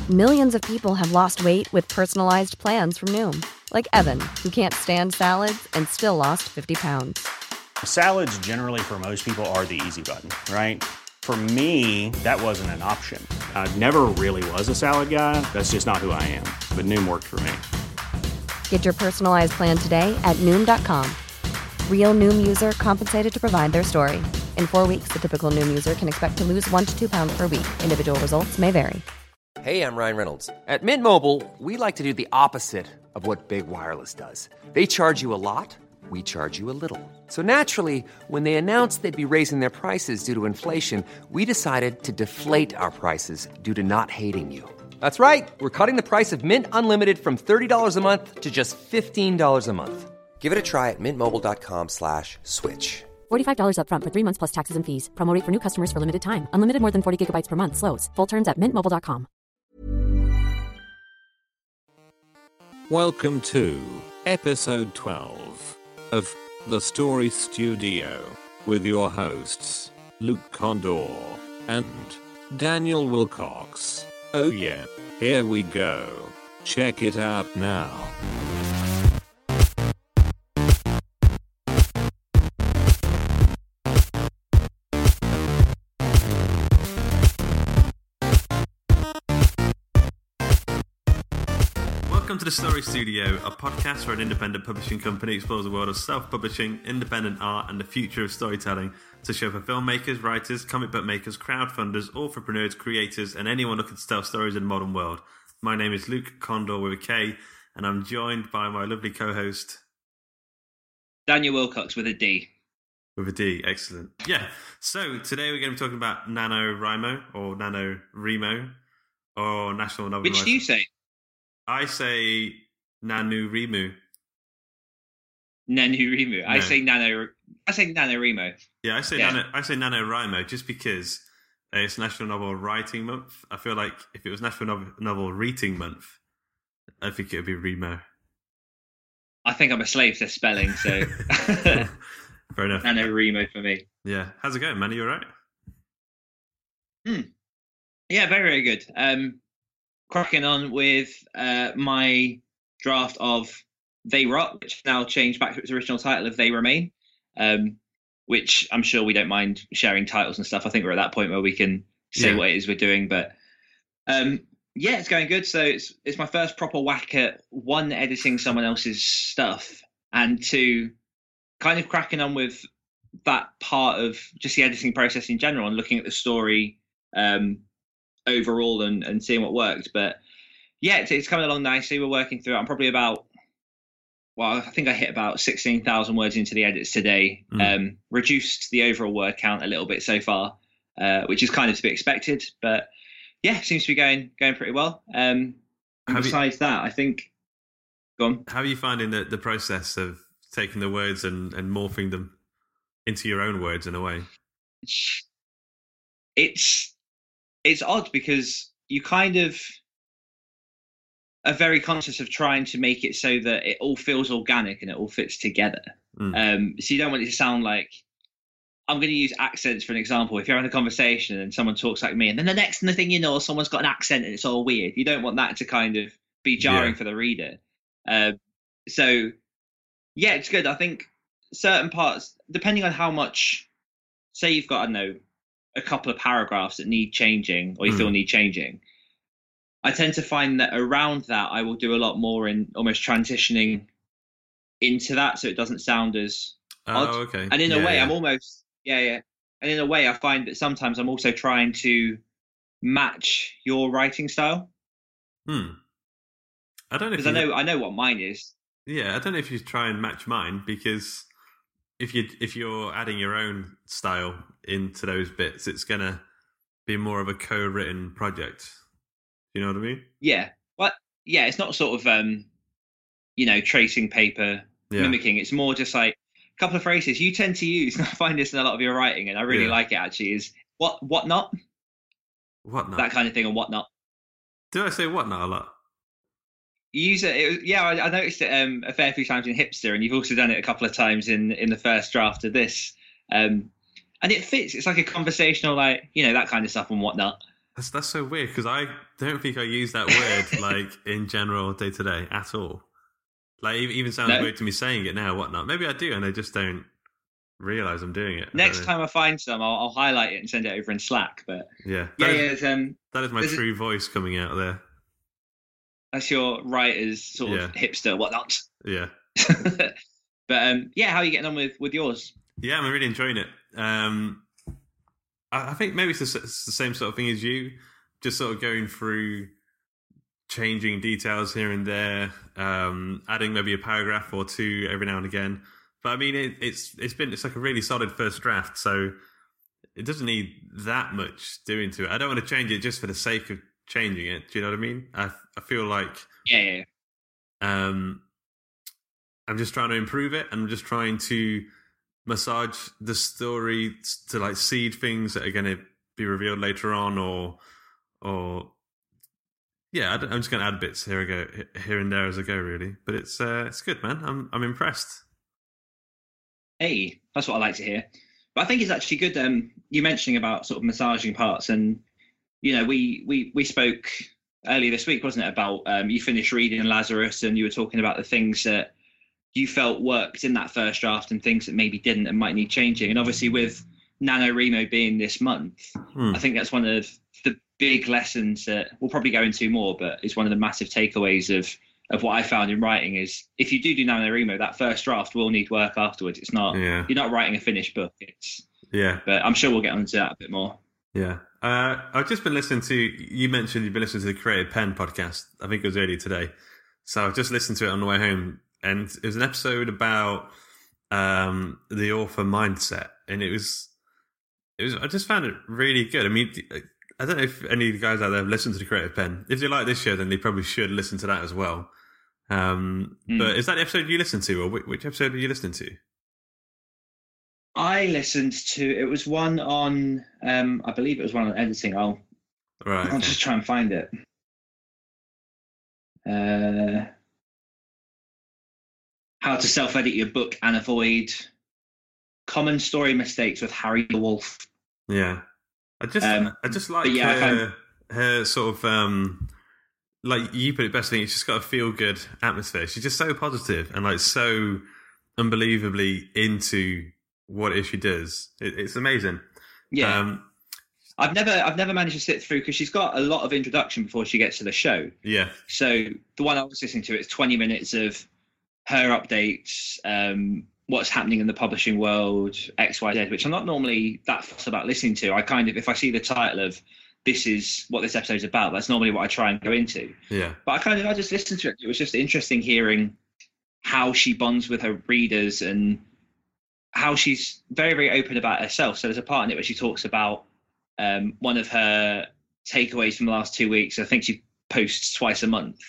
Millions of people have lost weight with personalized plans from Noom. Like Evan, who can't stand salads and still lost 50 pounds. Salads generally for most people are the easy button, right? For me, that wasn't an option. I never really was a salad guy. That's just not who I am. But Noom worked for me. Get your personalized plan today at Noom.com. Real Noom user compensated to provide their story. In 4 weeks, the typical Noom user can expect to lose 1 to 2 pounds per week. Individual results may vary. Hey, I'm Ryan Reynolds. At Mint Mobile, we like to do the opposite of what Big Wireless does. They charge you a lot, we charge you a little. So naturally, when they announced they'd be raising their prices due to inflation, we decided to deflate our prices due to not hating you. That's right. We're cutting the price of Mint Unlimited from $30 a month to just $15 a month. Give it a try at mintmobile.com/switch. $45 up front for 3 months plus taxes and fees. Promo rate for new customers for limited time. Unlimited more than 40 gigabytes per month. Slows full terms at mintmobile.com. Welcome to episode 12 of The Story Studio with your hosts, Luke Condor and Daniel Wilcox. Oh yeah, here we go. Check it out now. Welcome to The Story Studio, a podcast where an independent publishing company explores the world of self-publishing, independent art, and the future of storytelling to show for filmmakers, writers, comic book makers, crowdfunders, entrepreneurs, creators, and anyone looking to tell stories in the modern world. My name is Luke Condor with a K, and I'm joined by my lovely co-host... Daniel Wilcox with a D. With a D, excellent. Yeah, so today we're going to be talking about NaNoWriMo, or NaNoWriMo, or National Novel... Which do you say? I say NaNoWriMo. NaNoWriMo. No. I say NaNoWriMo. Yeah, I say NaNoWriMo just because it's National Novel Writing Month. I feel like if it was National Novel Reading Month, I think it would be Remo. I think I'm a slave to spelling, so Fair enough. NaNoWriMo for me. Yeah. How's it going, man? Are you all right? Yeah, very, very good. Cracking on with my draft of They Rot, which now changed back to its original title of They Remain, which I'm sure we don't mind sharing titles and stuff. I think we're at that point where we can say what it is we're doing. But yeah, it's going good. So it's my first proper whack at one, editing someone else's stuff, and two, kind of cracking on with that part of just the editing process in general and looking at the story overall and seeing what worked. But yeah, it's coming along nicely. We're working through it. I'm probably I think I hit about 16,000 words into the edits today. Reduced the overall word count a little bit so far, which is kind of to be expected. But yeah, seems to be going pretty well. Besides that, I think... Go on. How are you finding the process of taking the words and morphing them into your own words in a way? It's odd because you kind of are very conscious of trying to make it so that it all feels organic and it all fits together. So you don't want it to sound like... I'm going to use accents for an example. If you're having a conversation and someone talks like me, and then the next thing you know, someone's got an accent and it's all weird. You don't want that to kind of be jarring for the reader. So, yeah, it's good. I think certain parts, depending on how much... Say you've got, I don't know, a couple of paragraphs that need changing or you feel need changing, I tend to find that around that I will do a lot more in almost transitioning into that so it doesn't sound as odd. Oh, okay. And in a way, I'm almost... Yeah. And in a way, I find that sometimes I'm also trying to match your writing style. I don't know. Because I know what mine is. Yeah, I don't know if you try and match mine, because if you're adding your own style into those bits, it's gonna be more of a co-written project. You know what I mean? Yeah. Well, yeah, it's not sort of tracing paper mimicking. It's more just like a couple of phrases you tend to use, and I find this in a lot of your writing, and I really like it actually, is what not? What not? That kind of thing, and what not. Do I say what not a lot? You use it. I noticed it a fair few times in Hipster, and you've also done it a couple of times in the first draft of this. And it fits. It's like a conversational, that kind of stuff and whatnot. That's so weird because I don't think I use that word like in general day to day at all. Like even sounds weird to me saying it now, whatnot. Maybe I do, and I just don't realize I'm doing it. Next time I find some, I'll highlight it and send it over in Slack. But that is my true voice coming out there. That's your writer's sort of hipster whatnot. Yeah. But how are you getting on with yours? Yeah, I'm really enjoying it. I think maybe it's the same sort of thing as you, just sort of going through, changing details here and there, adding maybe a paragraph or two every now and again. But I mean, it's like a really solid first draft, so it doesn't need that much doing to it. I don't want to change it just for the sake of changing it. Do you know what I mean? I feel like I'm just trying to improve it. I'm just trying to massage the story to like seed things that are going to be revealed later on, or I'm just going to add bits here and there as I go, really. But it's good, man. I'm impressed. Hey, that's what I like to hear. But I think it's actually good. You mentioning about sort of massaging parts, and we spoke earlier this week, wasn't it, about you finished reading Lazarus, and you were talking about the things that you felt worked in that first draft and things that maybe didn't and might need changing. And obviously with NaNoWriMo being this month, I think that's one of the big lessons that we'll probably go into more, but it's one of the massive takeaways of what I found in writing is if you do NaNoWriMo, that first draft will need work afterwards. It's not, you're not writing a finished book. But I'm sure we'll get onto that a bit more. Yeah. I've just been listening to, you mentioned you've been listening to the Creative Pen podcast. I think it was earlier today. So I've just listened to it on the way home. And it was an episode about the author mindset, and it was. I just found it really good. I mean, I don't know if any of the guys out there have listened to the Creative Pen. If they like this show, then they probably should listen to that as well. But is that the episode you listened to, or which episode were you listening to? I listened to. It was one on. I believe it was one on editing. I'll just try and find it. How to self-edit your book and avoid common story mistakes with Harry the Wolf. Yeah, I just like her sort of like you put it best. I think it's just got a feel-good atmosphere. She's just so positive and like so unbelievably into what it is she does. It's amazing. Yeah. I've never managed to sit through because she's got a lot of introduction before she gets to the show. Yeah. So the one I was listening to, it's 20 minutes of her updates, what's happening in the publishing world, XYZ, which I'm not normally that fussed about listening to. I kind of, if I see the title of this is what this episode's about, that's normally what I try and go into. Yeah. But I just listened to it. It was just interesting hearing how she bonds with her readers and how she's very, very open about herself. So there's a part in it where she talks about one of her takeaways from the last 2 weeks. I think she posts twice a month.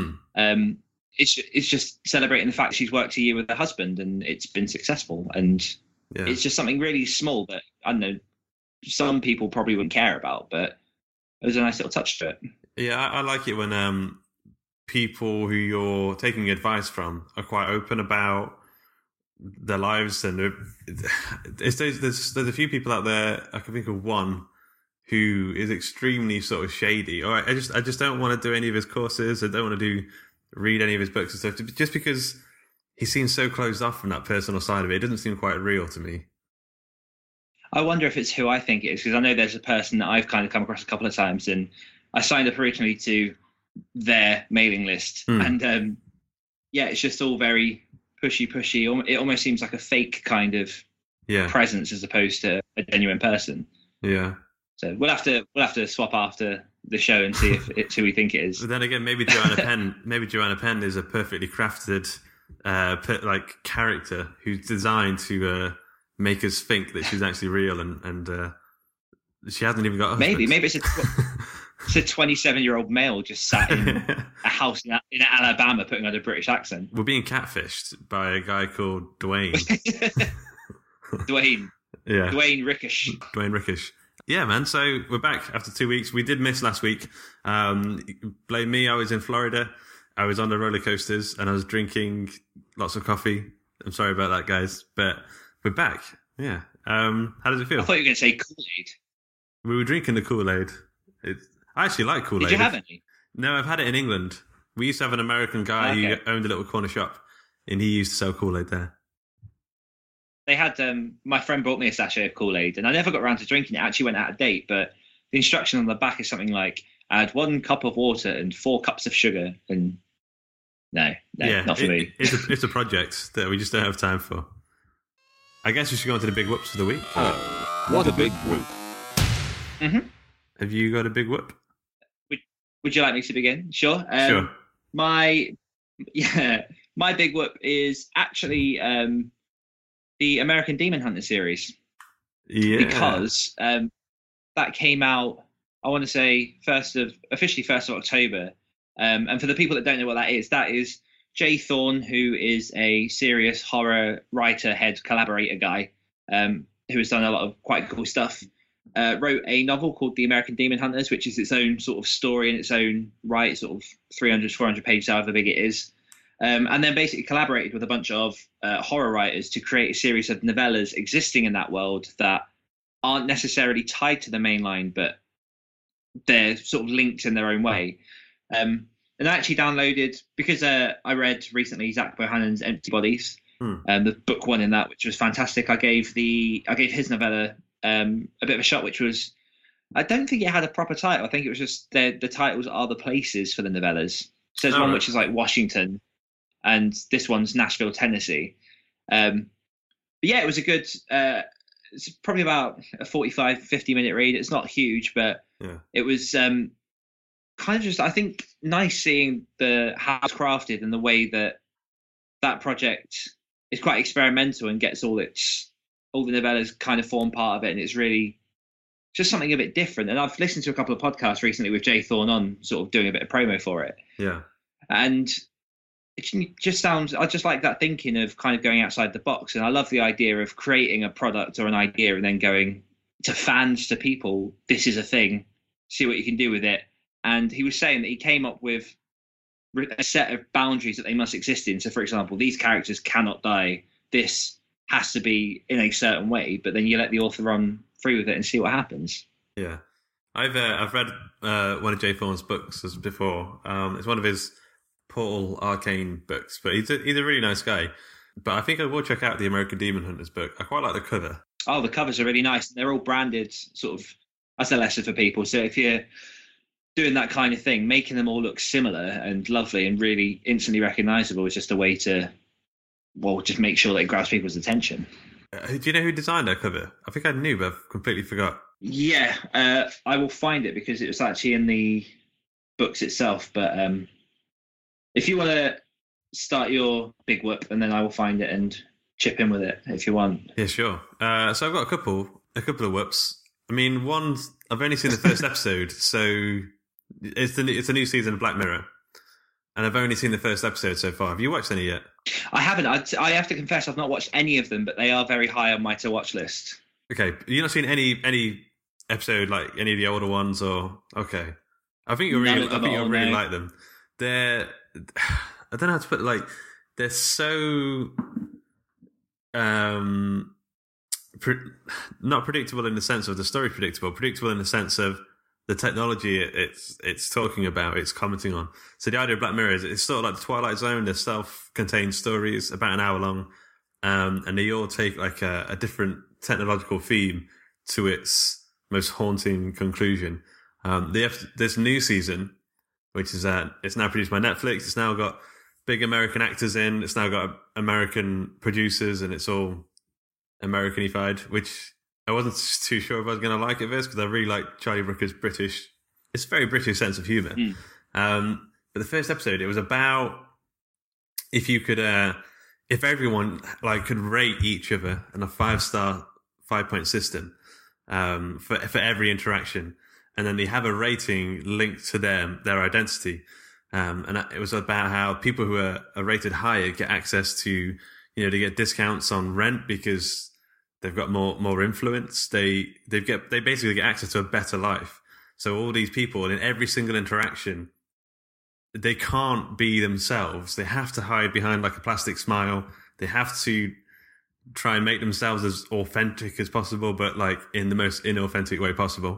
It's just celebrating the fact she's worked a year with her husband and it's been successful. And it's just something really small that, I don't know, some people probably wouldn't care about, but it was a nice little touch to it. Yeah, I like it when people who you're taking advice from are quite open about their lives. And there's a few people out there, I can think of one who is extremely sort of shady. Or I just don't want to do any of his courses. I don't want to read any of his books and stuff, just because he seems so closed off from that personal side of it. It doesn't seem quite real to me. I wonder if it's who I think it is, because I know there's a person that I've kind of come across a couple of times, and I signed up originally to their mailing list, and it's just all very pushy. It almost seems like a fake kind of presence as opposed to a genuine person. Yeah. So we'll have to swap after the show and see if it's who we think it is. But then again, maybe Joanna Penn is a perfectly crafted character who's designed to make us think that she's actually real, and she hasn't even got a husband. Maybe it's a 27-year-old male just sat in a house in Alabama putting on a British accent. We're being catfished by a guy called Dwayne. Dwayne Rickish. Dwayne Rickish. Yeah, man. So we're back after 2 weeks. We did miss last week. Blame me. I was in Florida. I was on the roller coasters and I was drinking lots of coffee. I'm sorry about that, guys, but we're back. Yeah. How does it feel? I thought you were going to say Kool-Aid. We were drinking the Kool-Aid. I actually like Kool-Aid. Did you have any? No, I've had it in England. We used to have an American guy who owned a little corner shop, and he used to sell Kool-Aid there. They had my friend brought me a sachet of Kool-Aid, and I never got around to drinking it. It actually went out of date, but the instruction on the back is something like add 1 cup of water and 4 cups of sugar. And no, not for me. It's a project that we just don't have time for. I guess we should go on to the big whoops of the week. What a big whoop. Mm-hmm. Have you got a big whoop? Would you like me to begin? Sure. Sure. My big whoop is actually the American Demon Hunter series. Yeah. Because that came out, I want to say, officially 1st of October. And for the people that don't know what that is Jay Thorne, who is a serious horror writer, head collaborator guy, who has done a lot of quite cool stuff. Wrote a novel called The American Demon Hunters, which is its own sort of story in its own right, sort of 300, 400 pages, however big it is. And then basically collaborated with a bunch of horror writers to create a series of novellas existing in that world that aren't necessarily tied to the main line, but they're sort of linked in their own way. And I actually downloaded, because I read recently Zach Bohannon's Empty Bodies, the book 1 in that, which was fantastic. I gave his novella a bit of a shot, which was, I don't think it had a proper title. I think it was just the titles are the places for the novellas. So there's one which is like Washington, and this one's Nashville, Tennessee. But yeah, it was a good, it's probably about a 45, 50-minute read. It's not huge, but it was kind of just, I think, nice seeing how it's crafted and the way that project is quite experimental and gets all the novellas kind of form part of it, and it's really just something a bit different. And I've listened to a couple of podcasts recently with Jay Thorne on, sort of doing a bit of promo for it. Yeah. And it just sounds, I just like that thinking of kind of going outside the box. And I love the idea of creating a product or an idea and then going to fans, to people, this is a thing, see what you can do with it. And he was saying that he came up with a set of boundaries that they must exist in. So, for example, these characters cannot die. This has to be in a certain way, but then you let the author run free with it and see what happens. Yeah. I've read one of Jay Thorne's books as before. It's one of his Portal Arcane books, but he's a really nice guy. But I think I will check out the American Demon Hunters book. I quite like the cover. Oh, the covers are really nice. They're all branded, sort of, as a lesson for people. So if you're doing that kind of thing, making them all look similar and lovely and really instantly recognizable is just a way to, well, just make sure that it grabs people's attention. Do you know who designed that cover? I think I knew, but I've completely forgot. Yeah, I will find it because it was actually in the books itself. But if you want to start your big whoop, and then I will find it and chip in with it if you want. Yeah, sure. So I've got a couple of whoops. I mean, one, I've only seen the first episode, so it's a new season of Black Mirror, and I've only seen the first episode so far. Have you watched any yet? I haven't. I have to confess, I've not watched any of them, but they are very high on my to watch list. Okay, you've not seen any episode, like any of the older ones, or okay? I think you'll really like them. They're, I don't know how to put it, like, they're so not predictable in the sense of the story predictable in the sense of the technology it's talking about, it's commenting on. So the idea of Black Mirror is it's sort of like the Twilight Zone. They're self-contained stories about an hour long, and they all take like a different technological theme to its most haunting conclusion. This new season, which is it's now produced by Netflix. It's now got big American actors in. It's now got American producers, and it's all Americanified, which I wasn't too sure if I was going to like it because I really like Charlie Brooker's British. It's a very British sense of humour. But the first episode, it was about if you could, if everyone like could rate each other in a 5-star 5-point system for every interaction, and then they have a rating linked to their identity. And it was about how people who are rated higher get access to, they get discounts on rent because they've got more influence. They basically get access to a better life. So all these people, in every single interaction, they can't be themselves. They have to hide behind like a plastic smile. They have to try and make themselves as authentic as possible, but like in the most inauthentic way possible.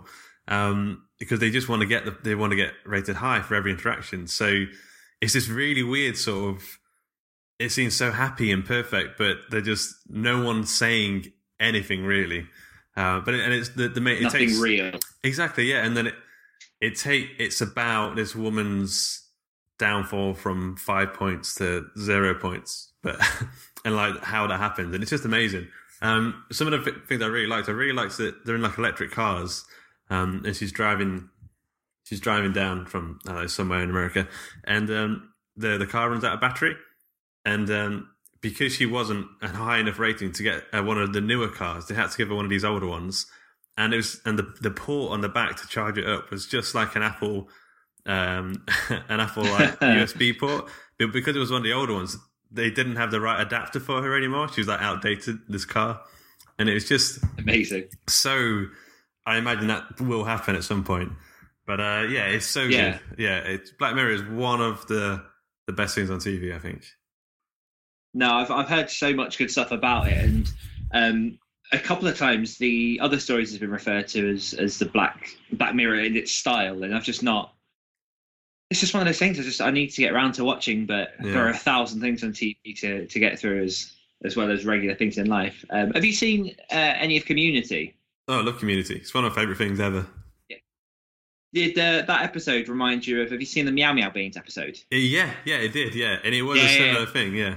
because they just want to get rated high for every interaction. So it's this really weird sort of. It seems so happy and perfect, but they're just no one's saying anything really. It's nothing takes, real. Exactly, yeah. And then it's about this woman's downfall from 5 points to 0 points, but and like how that happened, and it's just amazing. Some of the things I really liked that they're in like electric cars, and she's driving down from somewhere in America, and the car runs out of battery. And because she wasn't a high enough rating to get one of the newer cars, they had to give her one of these older ones. And the port on the back to charge it up was just like an Apple like USB port. But because it was one of the older ones, they didn't have the right adapter for her anymore. She was like outdated, this car, and it was just amazing. So I imagine that will happen at some point. But it's so good. Yeah, Black Mirror is one of the best things on TV, I think. No, I've heard so much good stuff about it, and a couple of times the other stories has been referred to as the Black Mirror in its style, and I've just not. It's just one of those things. I need to get around to watching, but there are 1,000 things on TV to get through as well as regular things in life. Have you seen any of Community? Oh, I love Community. It's one of my favourite things ever. Yeah. Did that episode remind you of? Have you seen the Meow Meow Beans episode? Yeah, it did. Yeah, and it was a similar thing. Yeah.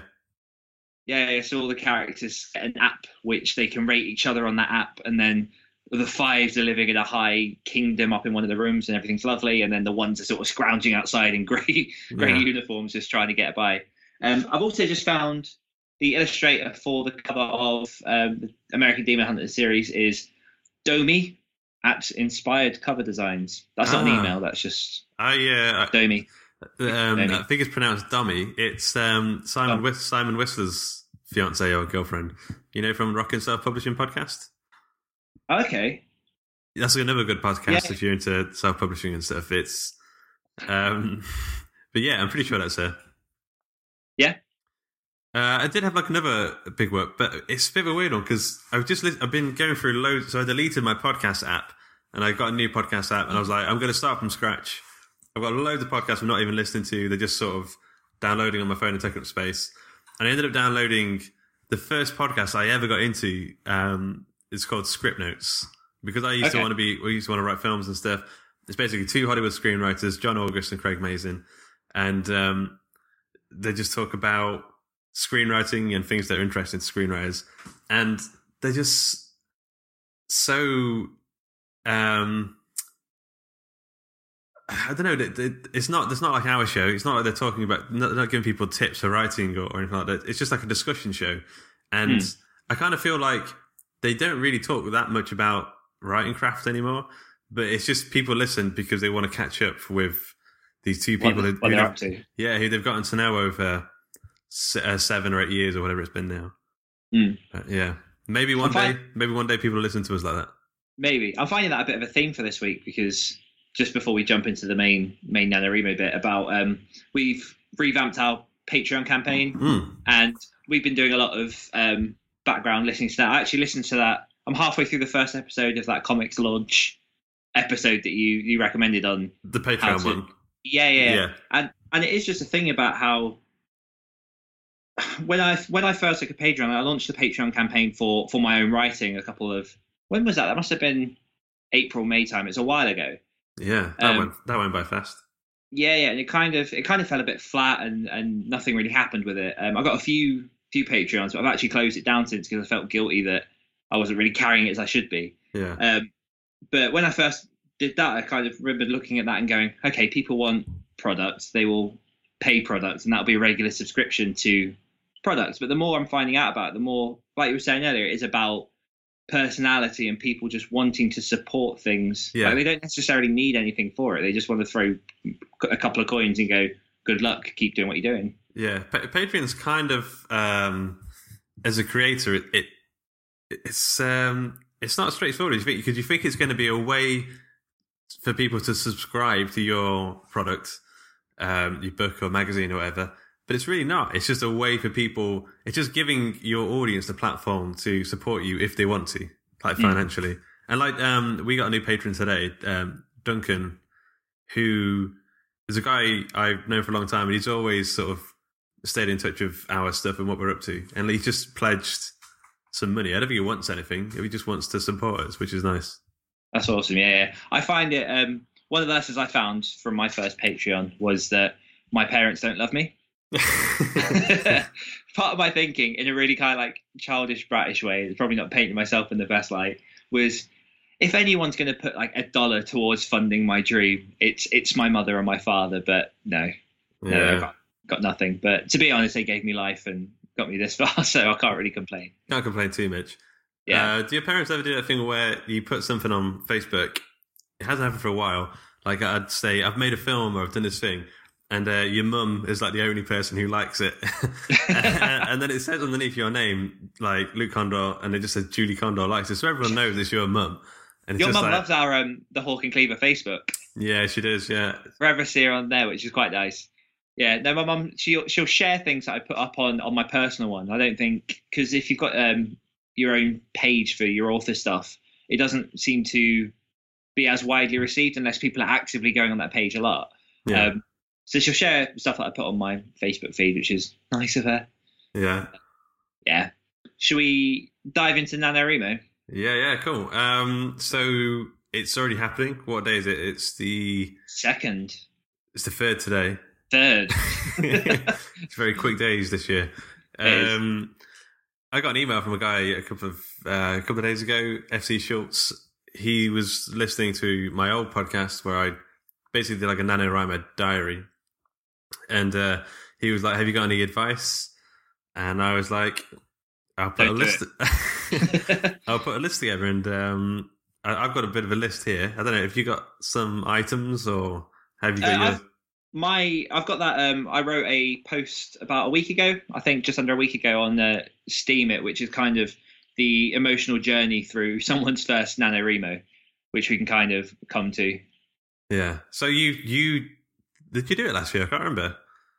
Yeah, so all the characters get an app which they can rate each other on that app, and then the fives are living in a high kingdom up in one of the rooms and everything's lovely, and then the ones are sort of scrounging outside in grey uniforms just trying to get by. I've also just found the illustrator for the cover of the American Demon Hunter series is Domi at Inspired Cover Designs. That's not an email, that's just Domi. I think it's pronounced Dummy. It's Simon Whistler's fiance or girlfriend. You know, from Rock and Self Publishing podcast. Okay, that's another good podcast if you're into self publishing and stuff. It's, but yeah, I'm pretty sure that's her. Yeah. I did have like another big work, but it's a bit of a weird one because I've been going through loads. So I deleted my podcast app and I got a new podcast app, and I was like, I'm going to start from scratch. I've got loads of podcasts I'm not even listening to. They're just sort of downloading on my phone and taking up space. And I ended up downloading the first podcast I ever got into. It's called Script Notes, because I used to want to write films and stuff. It's basically two Hollywood screenwriters, John August and Craig Mazin, and they just talk about screenwriting and things that are interesting to screenwriters, and they're just so. I don't know. It's not like our show. It's not like they're talking about not giving people tips for writing or anything like that. It's just like a discussion show, and I kind of feel like they don't really talk that much about writing craft anymore. But it's just people listen because they want to catch up with these two people who they've gotten to know over 7 or 8 years or whatever it's been now. Maybe one day people will listen to us like that. Maybe I'm finding that a bit of a theme for this week, because just before we jump into the main NaNoWriMo bit about we've revamped our Patreon campaign, and we've been doing a lot of background listening to that. I actually listened to that. I'm halfway through the first episode of that comics launch episode that you recommended on the Patreon one. Yeah. And it is just a thing about how when I first took a Patreon, I launched the Patreon campaign for my own writing when was that? That must have been April, May time. It's a while ago. Yeah, that went by fast. Yeah, and it kind of fell a bit flat, and nothing really happened with it. I got a few Patreons, but I've actually closed it down since, because I felt guilty that I wasn't really carrying it as I should be. Yeah. But when I first did that, I kind of remembered looking at that and going, okay, people want products, they will pay products, and that'll be a regular subscription to products. But the more I'm finding out about it, the more, like you were saying earlier, it is about personality and people just wanting to support things. Yeah. Like, they don't necessarily need anything for it. They just want to throw a couple of coins and go, good luck, keep doing what you're doing. Yeah, Patreon's kind of, as a creator, it's not straightforward, because you think it's going to be a way for people to subscribe to your product, your book or magazine or whatever, but it's really not. It's just a way for people. It's just giving your audience the platform to support you if they want to, like financially. And like, we got a new patron today, Duncan, who is a guy I've known for a long time, and he's always sort of stayed in touch with our stuff and what we're up to. And he just pledged some money. I don't think he wants anything. He just wants to support us, which is nice. That's awesome. Yeah. I find it, one of the lessons I found from my first Patreon was that my parents don't love me. Part of my thinking, in a really kind of like childish, brattish way, it's probably not painting myself in the best light, was if anyone's going to put like $1 towards funding my dream, it's my mother or my father. But no, I got nothing. But to be honest, they gave me life and got me this far, so I can't really complain. Can't complain too much. Yeah. Do your parents ever do that thing where you put something on Facebook? It hasn't happened for a while. Like I'd say, I've made a film or I've done this thing, and your mum is like the only person who likes it. And then it says underneath your name, like Luke Condor, and it just says Julie Condor likes it. So everyone knows it's your mum. And your mum loves our the Hawk and Cleaver Facebook. Yeah, she does, yeah. Forever see her on there, which is quite nice. Yeah, no, my mum, she'll share things that I put up on my personal one. I don't think, because if you've got your own page for your author stuff, it doesn't seem to be as widely received unless people are actively going on that page a lot. Yeah. So she'll share stuff that I put on my Facebook feed, which is nice of her. Yeah. Yeah. Should we dive into NaNoWriMo? Yeah, cool. So it's already happening. What day is it? It's the 2nd. It's the 3rd today. 3rd. It's very quick days this year. I got an email from a guy a couple of days ago, FC Schultz. He was listening to my old podcast where I basically did like a NaNoWriMo diary. And he was like, have you got any advice? And I was like, I'll put a list together, and I've got a bit of a list here. I don't know if you got some items, or have you got I've got that. I wrote a post about a week ago, I think just under a week ago, on Steam It, which is kind of the emotional journey through someone's first NaNoWriMo, which we can kind of come to. Yeah. So you did you do it last year? I can't remember.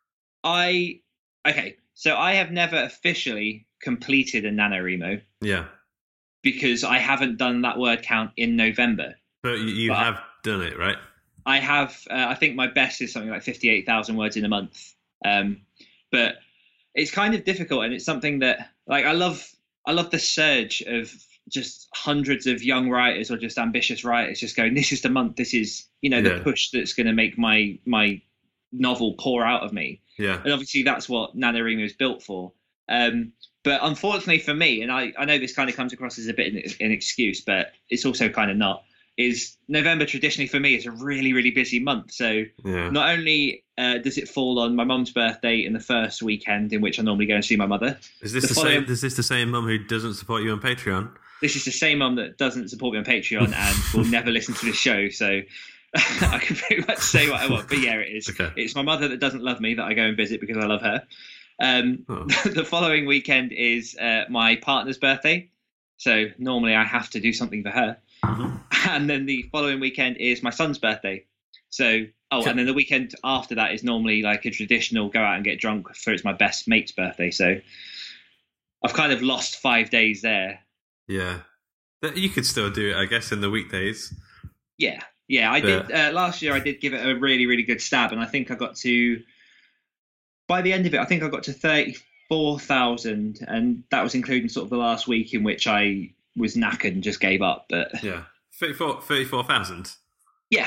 So I have never officially completed a NaNoWriMo. Yeah. Because I haven't done that word count in November. But you have done it, right? I have. I think my best is something like 58,000 words in a month. But it's kind of difficult, and it's something that, like, I love the surge of just hundreds of young writers or just ambitious writers just going, this is the month, this is, the push that's going to make my novel pour out of me. Yeah. And obviously that's what NaNoWriMo is built for. But unfortunately for me, and I know this kind of comes across as a bit an excuse, but it's also kind of not, is November traditionally for me is a really, really busy month. So not only does it fall on my mum's birthday in the first weekend in which I normally go and see my mother. Is this the same mum who doesn't support you on Patreon? This is the same mum that doesn't support me on Patreon and will never listen to the show. So I can pretty much say what I want. But yeah, it is. Okay. It's my mother that doesn't love me that I go and visit because I love her. The following weekend is my partner's birthday. So normally I have to do something for her. Mm-hmm. And then the following weekend is my son's birthday. So, and then the weekend after that is normally like a traditional go out and get drunk for it's my best mate's birthday. So I've kind of lost 5 days there. Yeah. You could still do it, I guess, in the weekdays. Yeah. I did. Last year I did give it a really, really good stab. And I think I got to, by the end of it, I think I got to 34,000. And that was including sort of the last week in which I was knackered and just gave up. But yeah. 34,000? Yeah.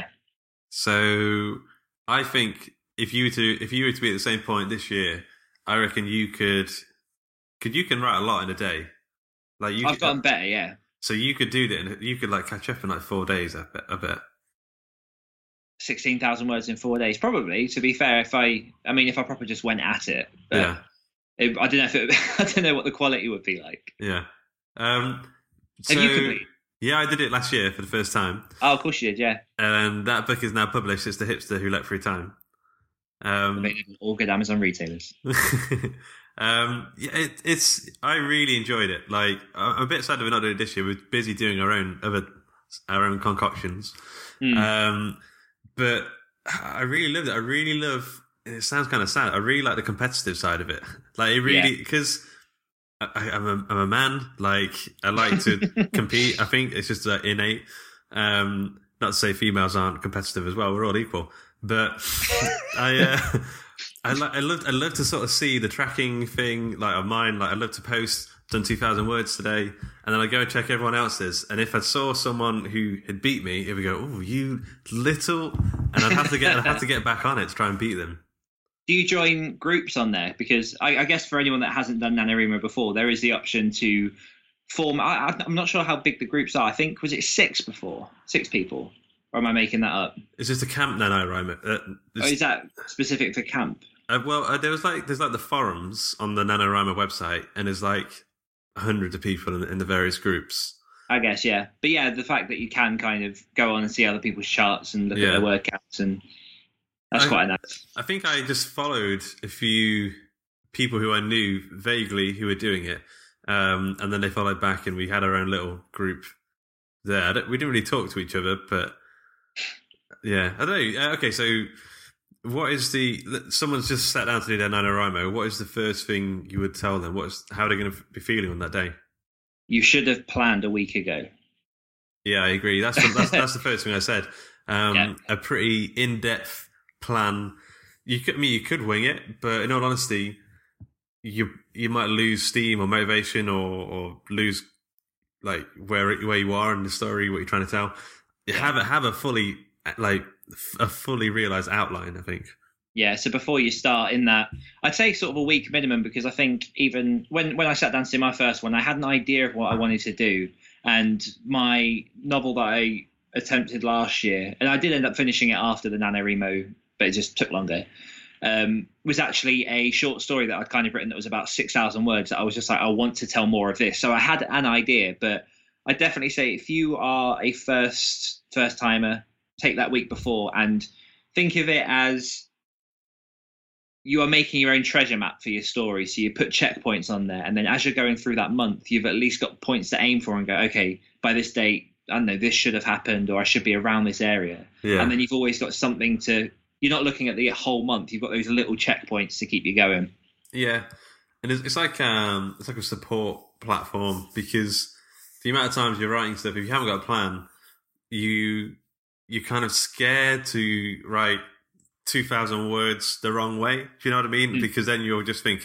So I think if you were to be at the same point this year, I reckon you can write a lot in a day. Like I've gotten better, yeah. So you could do that, and you could like catch up in like 4 days. I bet. 16,000 words in 4 days, probably. To be fair, if I probably just went at it, but yeah. I don't know I don't know what the quality would be like. Yeah. Have you completed? Yeah, I did it last year for the first time. Oh, of course you did, yeah. And that book is now published. It's The Hipster Who Let Through Time. Available all good Amazon retailers. I really enjoyed it. Like, I'm a bit sad that we're not doing it this year. We're busy doing our own concoctions. But I really loved it. I really love. It sounds kind of sad. I really like the competitive side of it. Like, it really, because I'm a man. Like, I like to compete. I think it's just innate. Not to say females aren't competitive as well. We're all equal. But I love to sort of see the tracking thing, like, of mine. Like, I love to post, done 2,000 words today, and then I go and check everyone else's. And if I saw someone who had beat me, it would go, "Oh, you little," and I'd have to get back on it to try and beat them. Do you join groups on there? Because I guess for anyone that hasn't done NaNoWriMo before, there is the option to form. I'm not sure how big the groups are. I think, was it 6 before? 6 people? Or am I making that up? It's just a camp NaNoWriMo. Is that specific for camp? There's like the forums on the NaNoWriMo website, and there's like hundreds of people in the various groups. I guess, yeah. But yeah, the fact that you can kind of go on and see other people's charts and look at their workouts, and that's quite nice. I think I just followed a few people who I knew vaguely who were doing it, and then they followed back, and we had our own little group there. We didn't really talk to each other, but yeah, I don't know. Okay, so what is someone's just sat down to do their NaNoWriMo. What is the first thing you would tell them? How are they going to be feeling on that day? You should have planned a week ago. Yeah, I agree. That's the first thing I said. A pretty in-depth plan. You could wing it, but in all honesty, you might lose steam or motivation, or lose like where you are in the story, what you're trying to tell. Have a fully realized outline, I think. Yeah, so before you start in that, I'd say sort of a week minimum, because I think even when I sat down to do my first one, I had an idea of what I wanted to do. And my novel that I attempted last year, and I did end up finishing it after the NaNoWriMo, but it just took longer, was actually a short story that I'd kind of written that was about 6,000 words that I was just like, I want to tell more of this. So I had an idea, but I'd definitely say if you are a first timer, take that week before and think of it as you are making your own treasure map for your story. So you put checkpoints on there, and then as you're going through that month, you've at least got points to aim for and go, okay, by this date, I don't know, this should have happened, or I should be around this area. Yeah. And then you've always got something you're not looking at the whole month. You've got those little checkpoints to keep you going. Yeah. And it's like a support platform, because the amount of times you're writing stuff, if you haven't got a plan, you're kind of scared to write 2,000 words the wrong way. Do you know what I mean? Because then you'll just think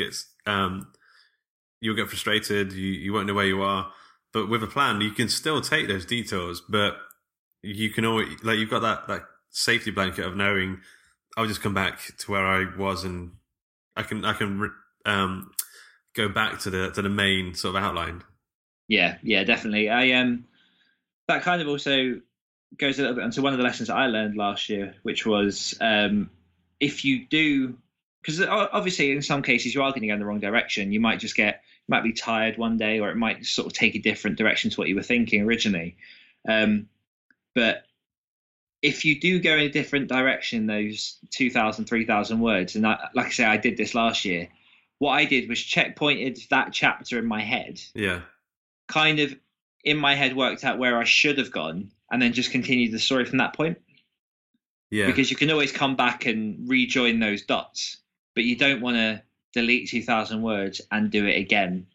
you'll get frustrated. You won't know where you are. But with a plan, you can still take those detours, but you can always, like, you've got that safety blanket of knowing I'll just come back to where I was, and I can go back to the main sort of outline. Yeah, definitely. That kind of also goes a little bit onto one of the lessons that I learned last year, which was if you do, because obviously in some cases you are going to go in the wrong direction. You might be tired one day, or it might sort of take a different direction to what you were thinking originally. But if you do go in a different direction, those 2,000, 3,000 words, and like I say, I did this last year. What I did was checkpointed that chapter in my head. Yeah. Kind of in my head worked out where I should have gone, and then just continued the story from that point. Yeah. Because you can always come back and rejoin those dots, but you don't want to delete 2,000 words and do it again.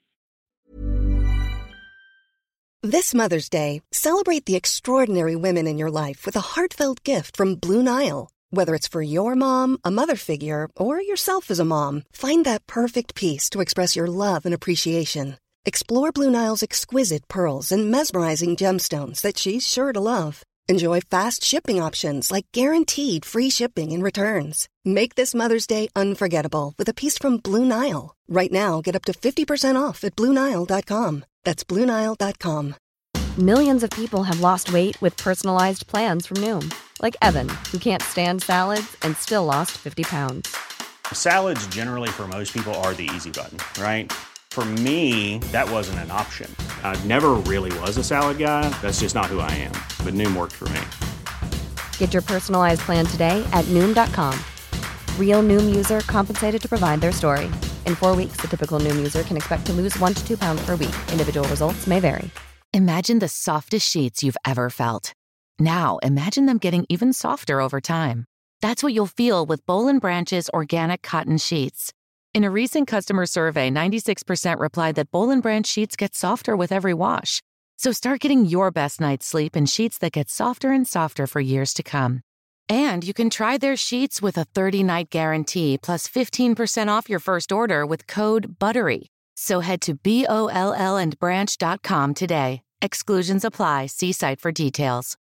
This Mother's Day, celebrate the extraordinary women in your life with a heartfelt gift from Blue Nile. Whether it's for your mom, a mother figure, or yourself as a mom, find that perfect piece to express your love and appreciation. Explore Blue Nile's exquisite pearls and mesmerizing gemstones that she's sure to love. Enjoy fast shipping options like guaranteed free shipping and returns. Make this Mother's Day unforgettable with a piece from Blue Nile. Right now, get up to 50% off at BlueNile.com. That's BlueNile.com. Millions of people have lost weight with personalized plans from Noom. Like Evan, who can't stand salads and still lost 50 pounds. Salads generally for most people are the easy button, right? For me, that wasn't an option. I never really was a salad guy. That's just not who I am. But Noom worked for me. Get your personalized plan today at Noom.com. Real Noom user compensated to provide their story. In 4 weeks, the typical Noom user can expect to lose 1 to 2 pounds per week. Individual results may vary. Imagine the softest sheets you've ever felt. Now, imagine them getting even softer over time. That's what you'll feel with Boll & Branch's organic cotton sheets. In a recent customer survey, 96% replied that Boll & Branch sheets get softer with every wash. So start getting your best night's sleep in sheets that get softer and softer for years to come. And you can try their sheets with a 30-night guarantee plus 15% off your first order with code BUTTERY. So head to BOLLandbranch.com today. Exclusions apply. See site for details.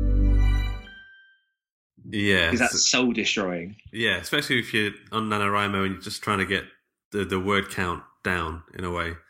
Yeah. Because that's soul destroying. Yeah, especially if you're on NaNoWriMo and you're just trying to get the word count down in a way.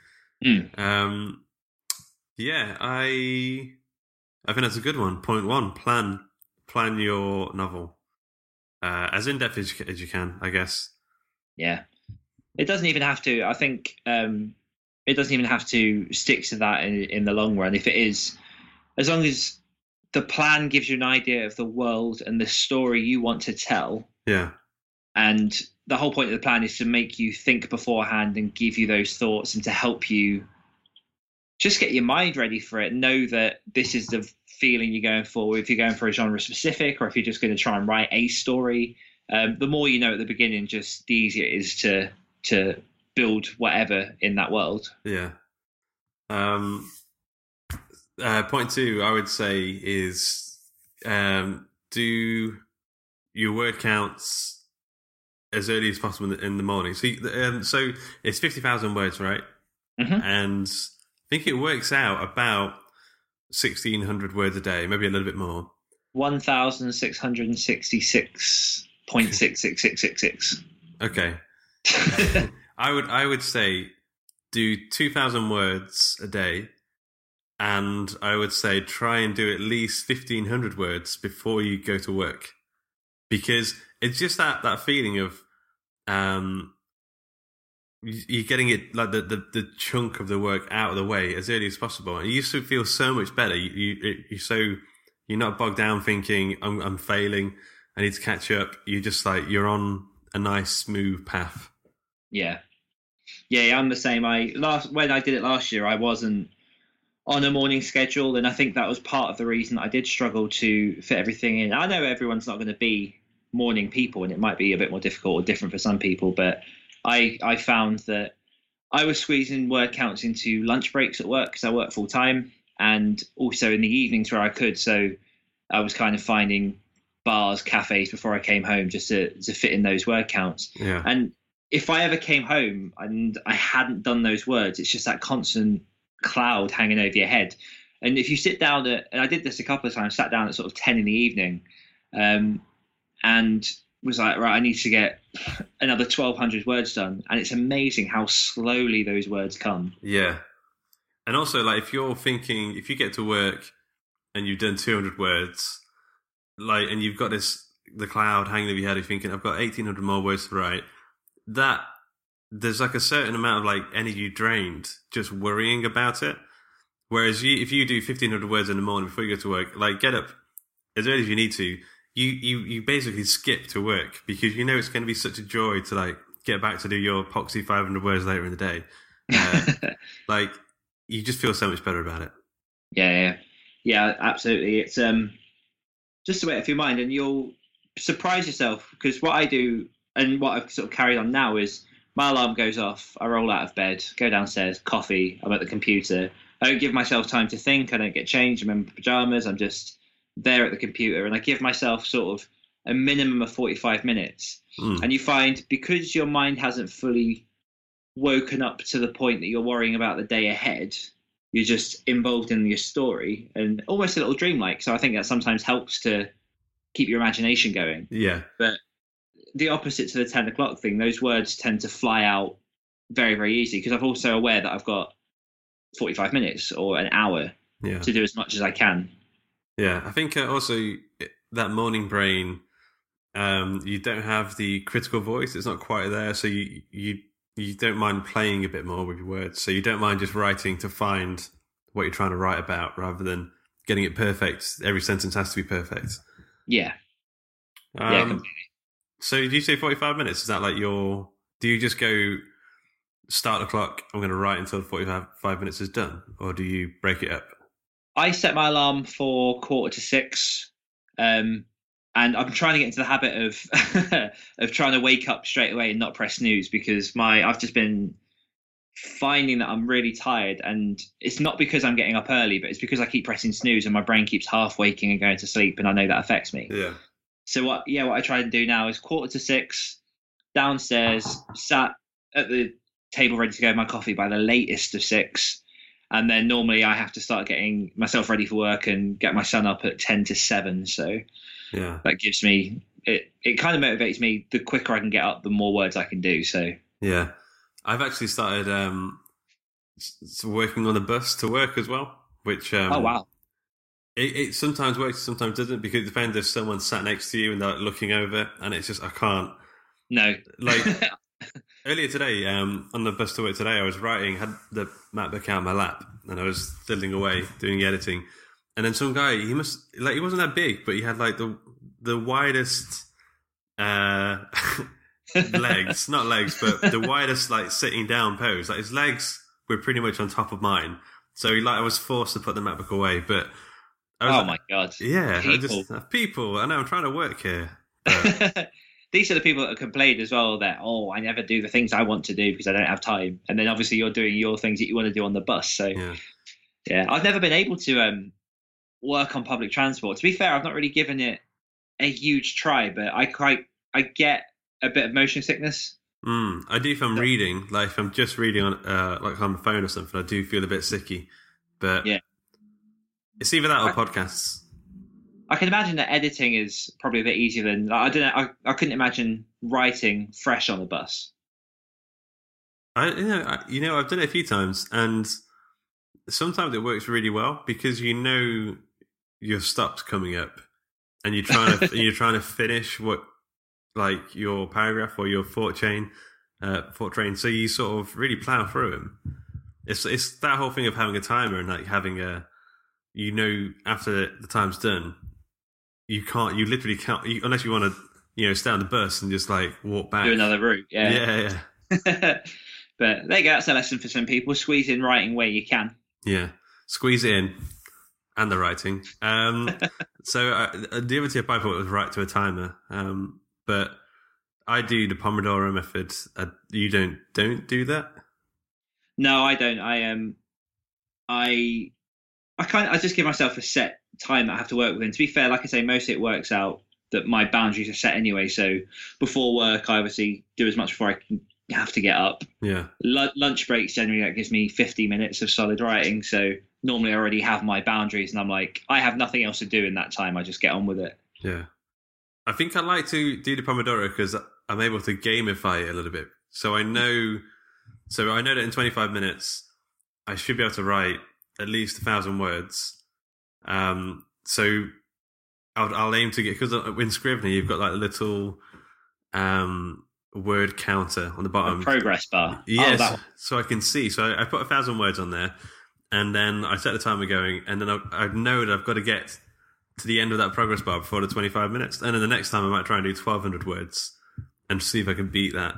Yeah, I think that's a good one. Point one, plan your novel. As in-depth as you can, I guess. Yeah. It doesn't even have to, I think, it doesn't even have to stick to that in the long run. If it is, as long as the plan gives you an idea of the world and the story you want to tell. Yeah. And the whole point of the plan is to make you think beforehand and give you those thoughts and to help you just get your mind ready for it. Know that this is the feeling you're going for. If you're going for a genre specific or if you're just going to try and write a story, the more you know at the beginning, just the easier it is to build whatever in that world. Yeah. Point two, I would say, is do your word counts as early as possible in the morning. So it's 50,000 words, right? Mm-hmm. And I think it works out about 1,600 words a day, maybe a little bit more. 1,666.66666. Okay. I would say do 2,000 words a day, and I would say try and do at least 1,500 words before you go to work, because it's just that feeling of you're getting it like the chunk of the work out of the way as early as possible, and you used to feel so much better. You're not bogged down thinking I'm failing, I need to catch up. You're just like you're on a nice smooth path. Yeah, I'm the same. When I did it last year, I wasn't on a morning schedule, and I think that was part of the reason I did struggle to fit everything in. I know everyone's not going to be morning people, and it might be a bit more difficult or different for some people, but I found that I was squeezing word counts into lunch breaks at work because I work full time, and also in the evenings where I could. So I was kind of finding bars, cafes before I came home just to fit in those word counts. Yeah. And if I ever came home and I hadn't done those words, it's just that constant cloud hanging over your head. And if you sit down and I did this a couple of times, sat down at sort of 10 in the evening, and was like, right, I need to get another 1,200 words done. And it's amazing how slowly those words come. Yeah. And also, like, if you get to work and you've done 200 words, like, and you've got the cloud hanging over your head, you're thinking, I've got 1,800 more words to write, that there's like a certain amount of like energy drained just worrying about it. Whereas if you do 1,500 words in the morning before you go to work, like get up as early as you need to, you basically skip to work because you know it's going to be such a joy to like get back to do your epoxy 500 words later in the day. Like you just feel so much better about it. Yeah, absolutely. It's just a way of your mind, and you'll surprise yourself because what I do and what I've sort of carried on now is my alarm goes off, I roll out of bed, go downstairs, coffee, I'm at the computer. I don't give myself time to think, I don't get changed, I'm in my pajamas, I'm just there at the computer, and I give myself sort of a minimum of 45 minutes. And you find because your mind hasn't fully woken up to the point that you're worrying about the day ahead, you're just involved in your story and almost a little dreamlike. So I think that sometimes helps to keep your imagination going. Yeah. But the opposite to the 10 o'clock thing, those words tend to fly out very, very easy because I'm also aware that I've got 45 minutes or an hour to do as much as I can. Yeah, I think also that morning brain, you don't have the critical voice. It's not quite there. So you don't mind playing a bit more with your words. So you don't mind just writing to find what you're trying to write about rather than getting it perfect. Every sentence has to be perfect. Yeah. Completely. So do you say 45 minutes? Is that like do you just go start the clock, I'm going to write until 45 minutes is done? Or do you break it up? I set my alarm for 5:45. And I'm trying to get into the habit of of trying to wake up straight away and not press snooze, because I've just been finding that I'm really tired, and it's not because I'm getting up early, but it's because I keep pressing snooze and my brain keeps half waking and going to sleep, and I know that affects me. Yeah. So what I try to do now is 5:45 downstairs, sat at the table ready to go my coffee by the latest of 6. And then normally I have to start getting myself ready for work and get my son up at 10 to 7. So yeah, that gives me, it kind of motivates me. The quicker I can get up, the more words I can do. So yeah, I've actually started working on the bus to work as well, which oh wow, it sometimes works, sometimes doesn't, because it depends if someone's sat next to you and they're looking over, and it's just I can't. No, like earlier today, on the bus to work today, I was had the MacBook out on my lap, and I was fiddling away doing the editing, and then some guy, he wasn't that big, but he had like the widest legs, not legs, but the widest like sitting down pose. Like his legs were pretty much on top of mine, so I was forced to put the MacBook away. But my god, yeah, people. I know I'm trying to work here. But these are the people that have complained as well that, I never do the things I want to do because I don't have time. And then obviously you're doing your things that you want to do on the bus. So yeah, I've never been able to work on public transport. To be fair, I've not really given it a huge try, but I get a bit of motion sickness. I do if I'm reading, like if I'm just reading on like on the phone or something, I do feel a bit sicky. But yeah, it's either that or podcasts. I can imagine that editing is probably a bit easier than, I don't know. I couldn't imagine writing fresh on the bus. I've done it a few times, and sometimes it works really well because your stop's coming up, and you're trying to finish what, like, your paragraph or your thought train. So you sort of really plow through them. It's that whole thing of having a timer and like having after the time's done. You literally can't, unless you want to, stay on the bus and just like walk back. Do another route, yeah. But there you go, that's a lesson for some people. Squeeze in writing where you can. Yeah, squeeze it in, and the writing. So the other tip I thought was write to a timer. But I do the Pomodoro method. You don't do that? No, I don't. I just give myself a set time that I have to work within. To be fair, like I say, mostly it works out that my boundaries are set anyway. So before work, I obviously do as much before I have to get up. Yeah. Lunch breaks generally, that gives me 50 minutes of solid writing. So normally I already have my boundaries, and I'm like, I have nothing else to do in that time. I just get on with it. Yeah. I think I like to do the Pomodoro because I'm able to gamify it a little bit. So I know that in 25 minutes, I should be able to write at least 1,000 words. So I'll aim to get, because in Scrivener you've got like a little word counter on the bottom, a progress bar. Yes, so I can see. So I put 1,000 words on there, and then I set the timer going, and then I know that I've got to get to the end of that progress bar before the 25 minutes, and then the next time I might try and do 1,200 words and see if I can beat that.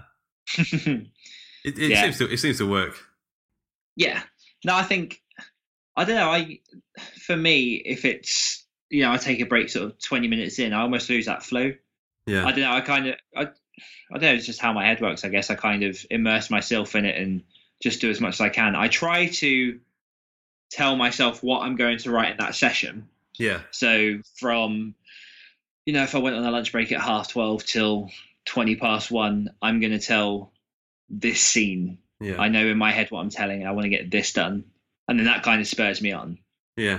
It seems to work. Yeah. No, I think, I don't know. For me, if it's, I take a break sort of 20 minutes in, I almost lose that flow. Yeah. I don't know. I don't know. It's just how my head works. I guess I kind of immerse myself in it and just do as much as I can. I try to tell myself what I'm going to write in that session. Yeah. So from, if I went on a lunch break at 12:30 till 1:20, I'm going to tell this scene. Yeah. I know in my head what I'm telling, and I want to get this done. And then that kind of spurs me on. Yeah.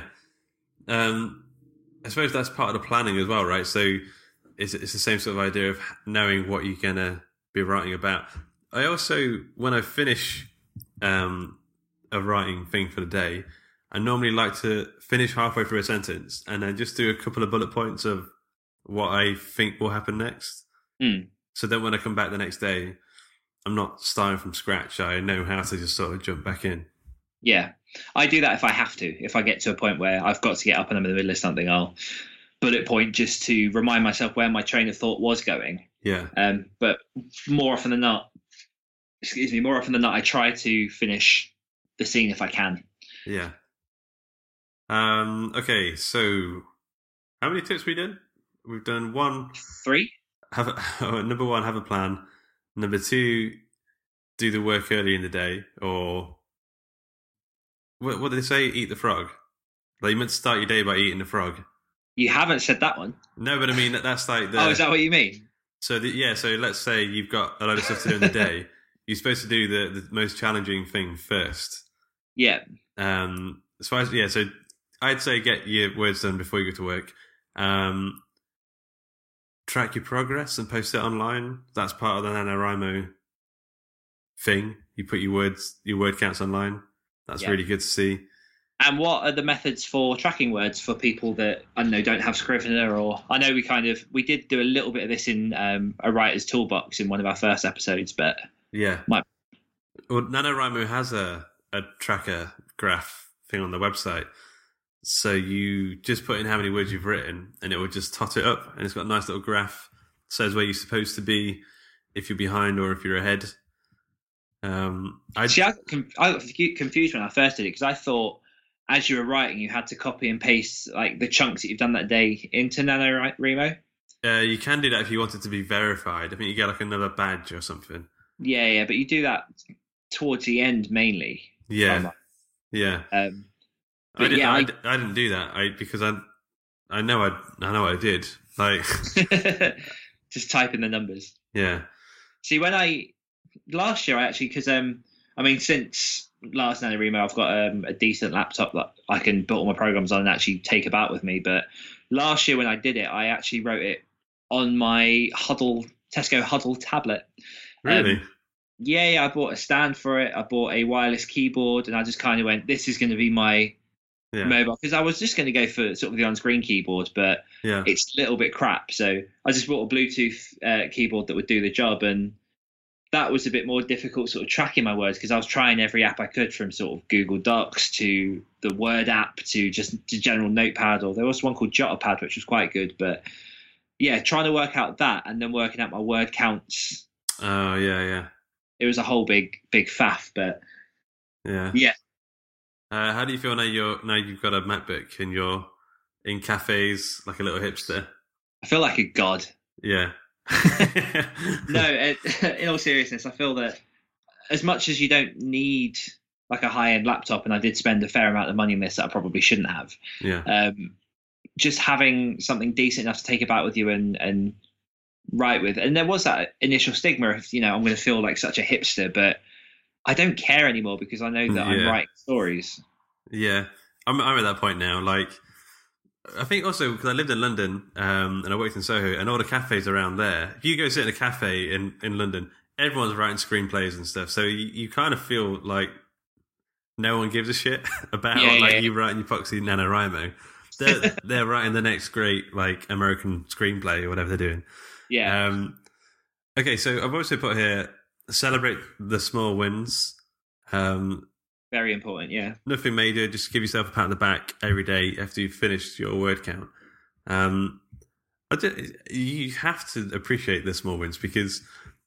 I suppose that's part of the planning as well, right? So it's the same sort of idea of knowing what you're going to be writing about. I also, when I finish a writing thing for the day, I normally like to finish halfway through a sentence and then just do a couple of bullet points of what I think will happen next. So then when I come back the next day, I'm not starting from scratch. I know how to just sort of jump back in. Yeah, I do that if I have to. If I get to a point where I've got to get up and I'm in the middle of something, I'll bullet point just to remind myself where my train of thought was going. Yeah. But more often than not, I try to finish the scene if I can. Yeah. Okay, so how many tips we did? we've done one. 3. Number 1, have a plan. Number 2, do the work early in the day, or what did they say? Eat the frog. Like, you meant to start your day by eating the frog. You haven't said that one. No, but I mean that's like the. Oh, is that what you mean? So so let's say you've got a load of stuff to do in the day. You're supposed to do the most challenging thing first. Yeah. So I'd say get your words done before you go to work. Track your progress and post it online. That's part of the NaNoWriMo thing. You put your word counts online. That's really good to see. And what are the methods for tracking words for people that, I don't know, don't have Scrivener? Or I know we did do a little bit of this in a writer's toolbox in one of our first episodes, but well, NaNoWriMo has a tracker graph thing on the website. So you just put in how many words you've written, and it will just tot it up, and it's got a nice little graph. Says where you're supposed to be, if you're behind or if you're ahead. I got confused when I first did it, because I thought as you were writing, you had to copy and paste like the chunks that you've done that day into NaNoWriMo. You can do that if you want it to be verified. I think you get like another badge or something. Yeah, but you do that towards the end mainly. Yeah. I didn't do that. Because I know I did. Like just type in the numbers. Yeah. See, last year I actually, because since last NaNoWriMo, I've got a decent laptop that I can build all my programs on and actually take about with me. But last year when I did it, I actually wrote it on my Tesco Huddle tablet. Really? I bought a stand for it. I bought a wireless keyboard, and I just kind of went, this is going to be my mobile, because I was just going to go for sort of the on-screen keyboard, but it's a little bit crap. So I just bought a Bluetooth keyboard that would do the job, and that was a bit more difficult sort of tracking my words, because I was trying every app I could, from sort of Google Docs to the Word app to just to general Notepad, or there was one called Jotterpad, which was quite good. But trying to work out that and then working out my word counts. Oh, yeah. It was a whole big faff, but yeah. How do you feel now you've got a MacBook and you're in cafes like a little hipster? I feel like a god. Yeah. No, in all seriousness, I feel that as much as you don't need like a high-end laptop, and I did spend a fair amount of money on this that I probably shouldn't have. Yeah. Just having something decent enough to take about with you and write with. And there was that initial stigma of, I'm going to feel like such a hipster, but I don't care anymore, because I know that I'm writing stories. Yeah. I'm at that point now. Like, I think also because I lived in London and I worked in Soho, and all the cafes around there, if you go sit in a cafe in London, everyone's writing screenplays and stuff. So you kind of feel like no one gives a shit about you writing your poxy NaNoWriMo. They're writing the next great like American screenplay or whatever they're doing. Yeah. Okay, so I've also put here, celebrate the small wins. Very important, yeah. Nothing major, just give yourself a pat on the back every day after you've finished your word count. You have to appreciate the small wins, because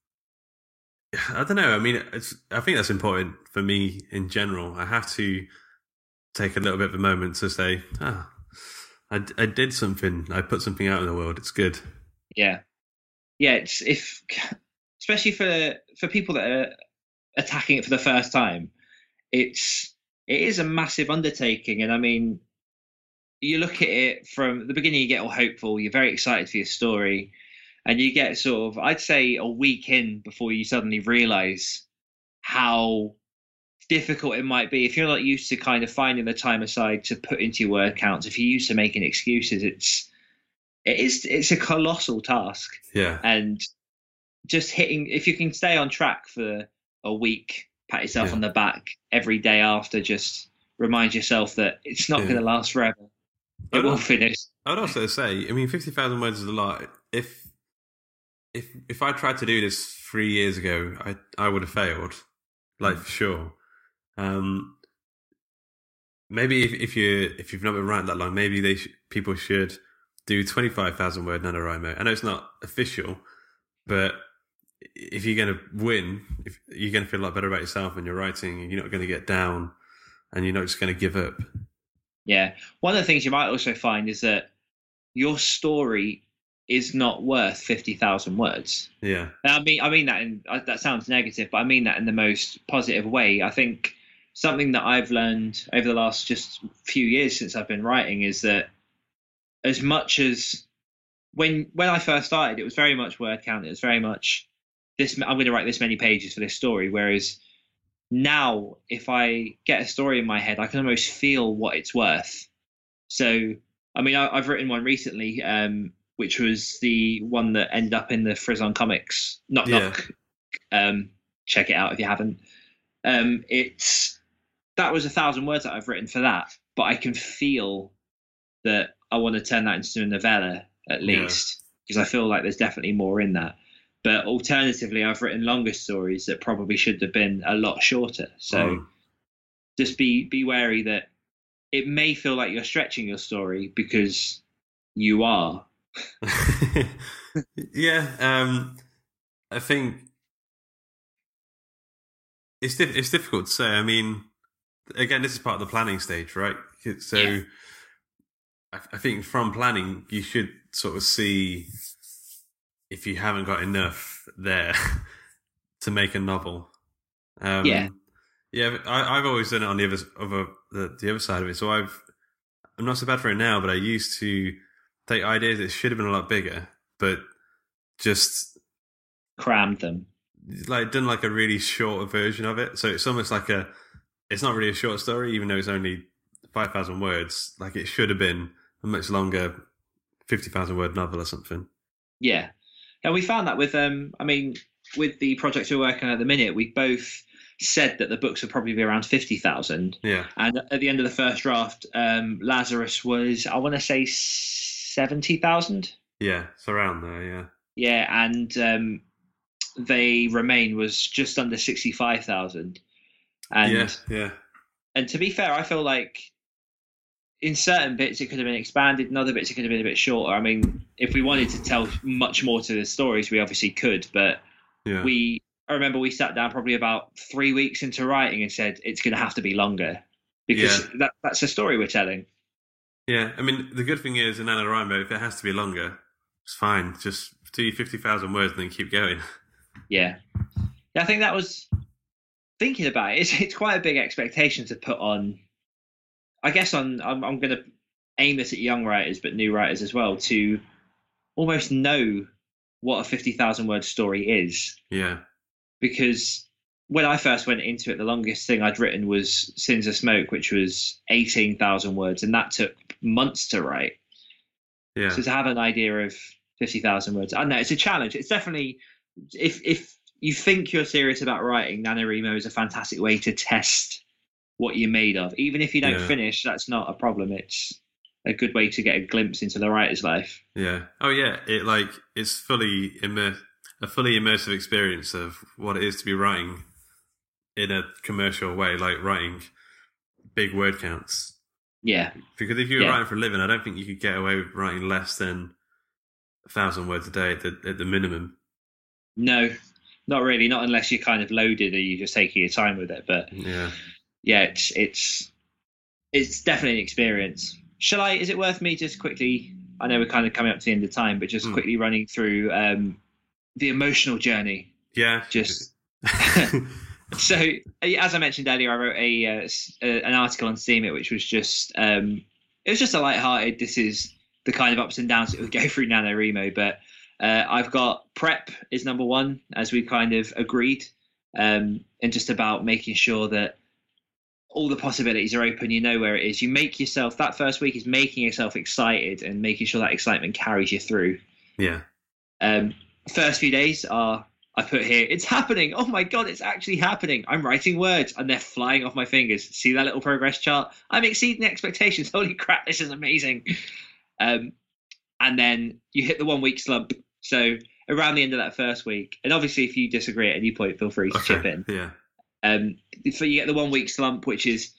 I don't know. I mean, I think that's important for me in general. I have to take a little bit of a moment to say, I did something. I put something out in the world. It's good. Yeah. It's especially for people that are attacking it for the first time, it is a massive undertaking. And I mean, you look at it from the beginning, you get all hopeful, you're very excited for your story, and you get sort of, I'd say, a week in before you suddenly realize how difficult it might be. If you're not used to kind of finding the time aside to put into your word counts, if you're used to making excuses, it's a colossal task. Yeah. And just if you can stay on track for a week, pat yourself on the back every day after, just remind yourself that it's not going to last forever. It will finish. I would also say, I mean, 50,000 words is a lot. If I tried to do this 3 years ago, I would have failed, like for sure. Maybe if you've not been writing that long, maybe people should do 25,000 word NaNoWriMo. I know it's not official, but if you're going to win, if you're going to feel a lot better about yourself when you're writing, and you're not going to get down, and you're not just going to give up. Yeah. One of the things you might also find is that your story is not worth 50,000 words. Yeah. And I mean that that sounds negative, but I mean that in the most positive way. I think something that I've learned over the last just few years since I've been writing is that as much as when I first started, it was very much word count. It was very much this. I'm going to write this many pages for this story. Whereas now, if I get a story in my head, I can almost feel what it's worth. So, I mean, I've written one recently, which was the one that ended up in the Frizon Comics Knock Knock. Check it out if you haven't. That was 1,000 words that I've written for that, but I can feel that I want to turn that into a novella at least, because I feel like there's definitely more in that. But alternatively, I've written longer stories that probably should have been a lot shorter. So just be wary that it may feel like you're stretching your story because you are. Yeah, I think it's difficult to say. I mean, again, this is part of the planning stage, right? So I think from planning, you should sort of see if you haven't got enough there to make a novel. I've always done it on the other side of it. So I'm not so bad for it now, but I used to take ideas that should have been a lot bigger, but just crammed them, like done like a really short version of it. So it's almost like it's not really a short story, even though it's only 5,000 words. Like it should have been a much longer 50,000 word novel or something. Yeah. And we found that with, with the projects we're working on at the minute, we both said that the books would probably be around 50,000. Yeah. And at the end of the first draft, Lazarus was, I want to say 70,000. Yeah, it's around there, yeah. Yeah, and They Remain was just under 65,000. And yeah. And to be fair, I feel like in certain bits it could have been expanded, in other bits it could have been a bit shorter. I mean, if we wanted to tell much more to the stories, we obviously could, but I remember we sat down probably about 3 weeks into writing and said it's going to have to be longer because that's the story we're telling. Yeah, I mean, the good thing is in NaNoWriMo, if it has to be longer, it's fine. Just do your 50,000 words and then keep going. Yeah, I think that was thinking about it. It's quite a big expectation to put on. I guess I'm going to aim this at young writers, but new writers as well, to almost know what a 50,000 word story is. Yeah. Because when I first went into it, the longest thing I'd written was Sins of Smoke, which was 18,000 words, and that took months to write. Yeah. So to have an idea of 50,000 words, I know it's a challenge. It's definitely, if you think you're serious about writing, NaNoWriMo is a fantastic way to test what you're made of. Even if you don't finish, that's not a problem. It's a good way to get a glimpse into the writer's life. Yeah. Oh yeah. It's fully a fully immersive experience of what it is to be writing in a commercial way, like writing big word counts. Yeah. Because if you were writing for a living, I don't think you could get away with writing less than 1,000 words a day at the minimum. No, not really. Not unless you're kind of loaded and you're just taking your time with it. But it's definitely an experience. Is it worth me just quickly, I know we're kind of coming up to the end of time, but just quickly running through the emotional journey? Yeah. Just so, as I mentioned earlier, I wrote an article on Steam It, which was just it was just a lighthearted. This is the kind of ups and downs that we go through NaNoWriMo, but I've got prep is number one, as we kind of agreed, and just about making sure that all the possibilities are open. You know where it is. You make yourself, that first week is making yourself excited and making sure that excitement carries you through. Yeah. First few days are, I put here, it's happening. Oh my God, it's actually happening. I'm writing words and they're flying off my fingers. See that little progress chart? I'm exceeding expectations. Holy crap, this is amazing. And then you hit the 1 week slump. So around the end of that first week, and obviously if you disagree at any point, feel free to chip in. Yeah. So you get the 1 week slump, which is,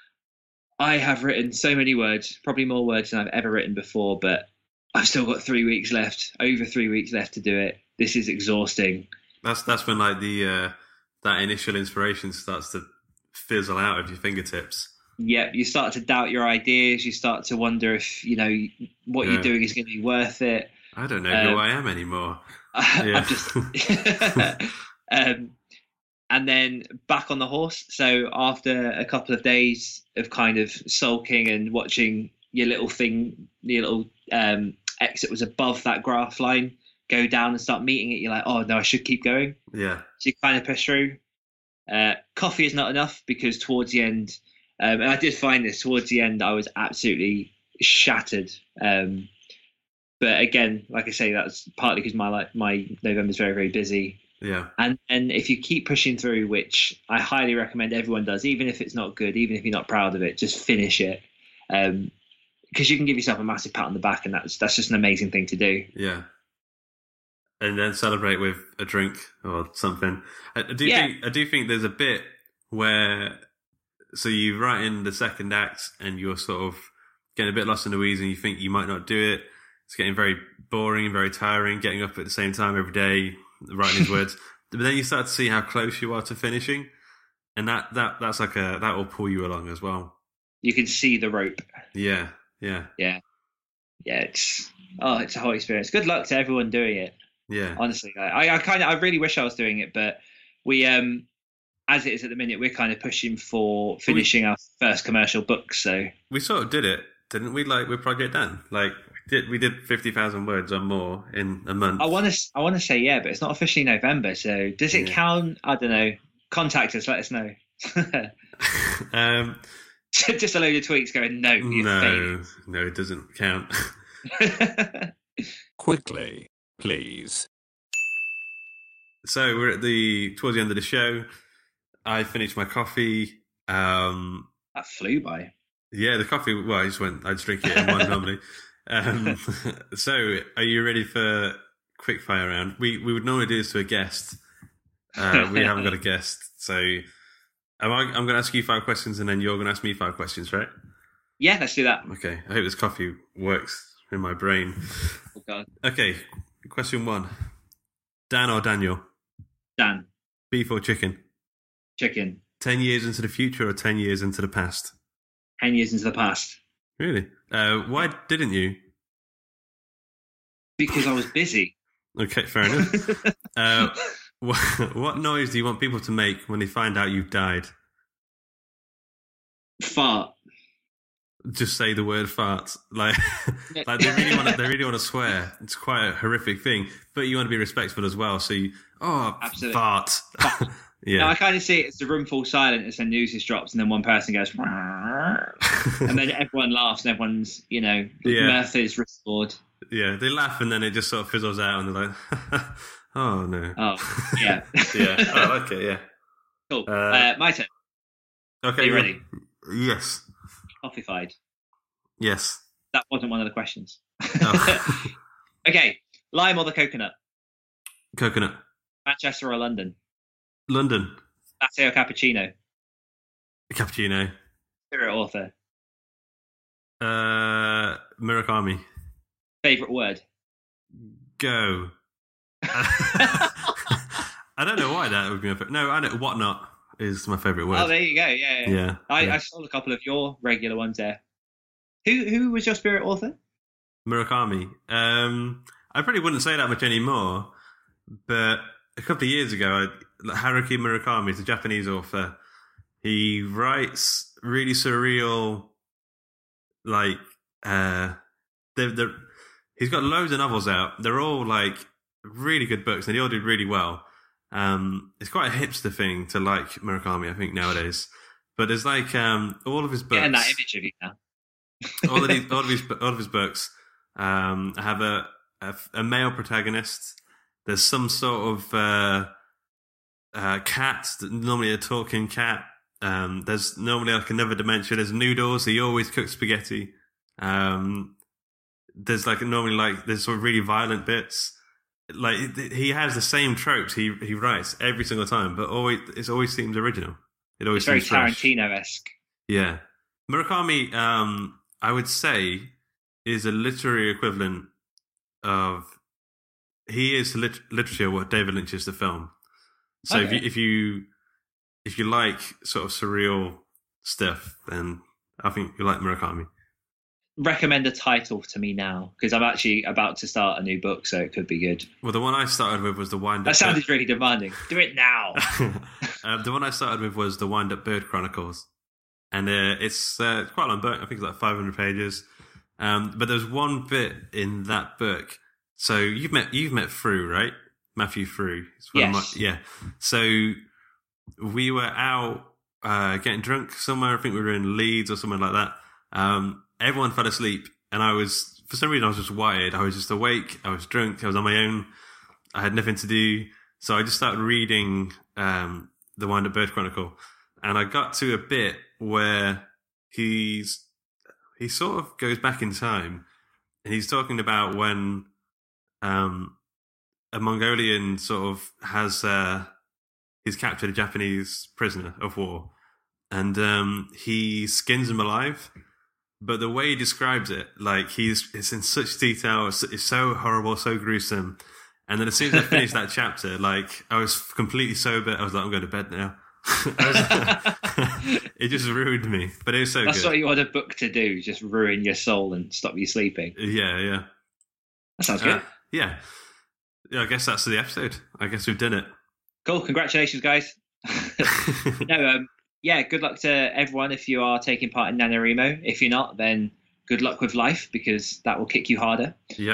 I have written so many words, probably more words than I've ever written before, but I've still got 3 weeks left, over 3 weeks left to do it. This is exhausting. That's when like the that initial inspiration starts to fizzle out of your fingertips. Yep, you start to doubt your ideas. You start to wonder if what you're doing is going to be worth it. I don't know who I am anymore. I'm just, and then back on the horse. So after a couple of days of kind of sulking and watching your little exit was above that graph line go down and start meeting it, you're like, oh no, I should keep going. Yeah. So you kind of push through. Coffee is not enough because towards the end, and I did find this towards the end, I was absolutely shattered. But again, like I say, that's partly because my November's very, very busy. Yeah. And if you keep pushing through, which I highly recommend everyone does, even if it's not good, even if you're not proud of it, just finish it. Because you can give yourself a massive pat on the back, and that's just an amazing thing to do. Yeah. And then celebrate with a drink or something. I do think there's a bit where, so you write in the second act and you're sort of getting a bit lost in the weeds and you think you might not do it. It's getting very boring and very tiring, getting up at the same time every day, writing these words. But then you start to see how close you are to finishing. And that's like that will pull you along as well. You can see the rope. Yeah. It's a whole experience. Good luck to everyone doing it. Yeah. Honestly, I really wish I was doing it, but we, as it is at the minute, we're kind of pushing for finishing our first commercial book. So we sort of did it, didn't we? Like with Project Dan, like we did 50,000 words or more in a month. I want to say yeah, but it's not officially November. So does it count? I don't know. Contact us. Let us know. Just a load of tweets going no, it doesn't count. Quickly, please. So we're towards the end of the show. I finished my coffee. That flew by. Yeah, the coffee. Well, I just drink it in one normally. So, are you ready for quick fire round? We would normally do this to a guest. We haven't got a guest, so I'm going to ask you 5 questions, and then you're going to ask me 5 questions, right? Yeah, let's do that. Okay. I hope this coffee works in my brain. Oh, God. Okay. Question 1: Dan or Daniel? Dan. Beef or chicken? Chicken. 10 years into the future or 10 years into the past? 10 years into the past. Really? Why didn't you? Because I was busy. Okay, fair enough. What noise do you want people to make when they find out you've died? Fart. Just say the word fart. Like they really want to swear. It's quite a horrific thing, but you want to be respectful as well. So absolutely. Fart. Yeah. No, I kind of see it as the room falls silent as the news is dropped, and then one person goes, and then everyone laughs, and everyone's, mirth is restored. Yeah, they laugh, and then it just sort of fizzles out, and they're like, oh no. Oh, yeah. Yeah. Oh, okay, yeah. Cool. My turn. Okay. Are you ready? Yes. Coffeefied. Yes. That wasn't one of the questions. Oh. Okay. Lime or the coconut? Coconut. Manchester or London? London. Latte or cappuccino? Cappuccino. Spirit author? Murakami. Favorite word? Go. I don't know why that would be my favorite. No, I know. Whatnot is my favorite word. Oh, there you go. Yeah. I saw a couple of your regular ones there. Who was your spirit author? Murakami. I probably wouldn't say that much anymore, but a couple of years ago, Haruki Murakami is a Japanese author. He writes really surreal, like, he's got loads of novels out. They're all like really good books, and they all did really well. It's quite a hipster thing to like Murakami, I think, nowadays. But there's like all of his books. Getting that image of you now. all of his books have a male protagonist. There's some sort of cat, normally a talking cat. There's normally like another dimension. There's noodles. He always cooks spaghetti. There's there's sort of really violent bits. Like he has the same tropes he writes every single time, but it always seems original. It always seems very fresh. Tarantino-esque. Yeah, Murakami, I would say, is a literary equivalent of. He is literature what David Lynch is the film. So okay. if you like sort of surreal stuff, then I think you like Murakami. recommend a title to me now, because I'm actually about to start a new book, so it could be good. Well, the one I started with was the Wind Up. That sounded really demanding. Do it now. The one I started with was the Wind Up Bird Chronicles, and it's quite a long book. I think it's like 500 pages. But there's one bit in that book. So you've met Frew, right? Matthew Frew. Yes. Yeah. So we were out getting drunk somewhere. I think we were in Leeds or something like that. Everyone fell asleep, and for some reason I was just wired. I was just awake. I was drunk. I was on my own. I had nothing to do. So I just started reading the Wind Up Bird Chronicle, and I got to a bit where he sort of goes back in time, and he's talking about when a Mongolian sort of he's captured a Japanese prisoner of war, and he skins him alive. But the way he describes it, like it's in such detail, it's so horrible, so gruesome. And then as soon as I finished that chapter, like I was completely sober. I was like, I'm going to bed now. It just ruined me, but it was so That's good. what you want a book to do, just ruin your soul and stop you sleeping. Yeah. That sounds good. Yeah, I guess that's the episode. I guess we've done it. Cool. Congratulations, guys. Yeah, good luck to everyone if you are taking part in NaNoWriMo. If you're not, then good luck with life, because that will kick you harder. Yeah.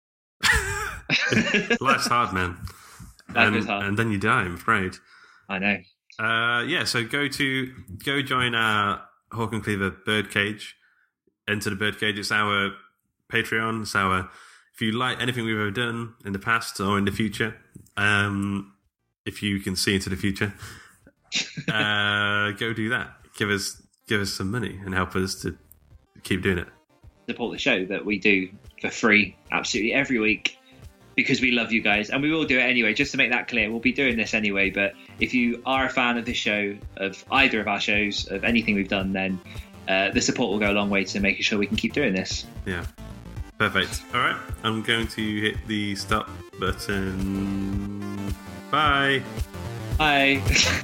Life's hard, man. Life is hard. And then you die, I'm afraid. I know. So go join our Hawk and Cleaver Birdcage. Enter the Birdcage. It's our Patreon. It's if you like anything we've ever done in the past or in the future, if you can see into the future, go do that. Give us some money and help us to keep doing it. Support the show that we do for free absolutely every week, because we love you guys, and we will do it anyway. Just to make that clear, we'll be doing this anyway. But if you are a fan of this show, of either of our shows, of anything we've done, then the support will go a long way to making sure we can keep doing this. Yeah. Perfect. All right. I'm going to hit the stop button. Bye. Bye.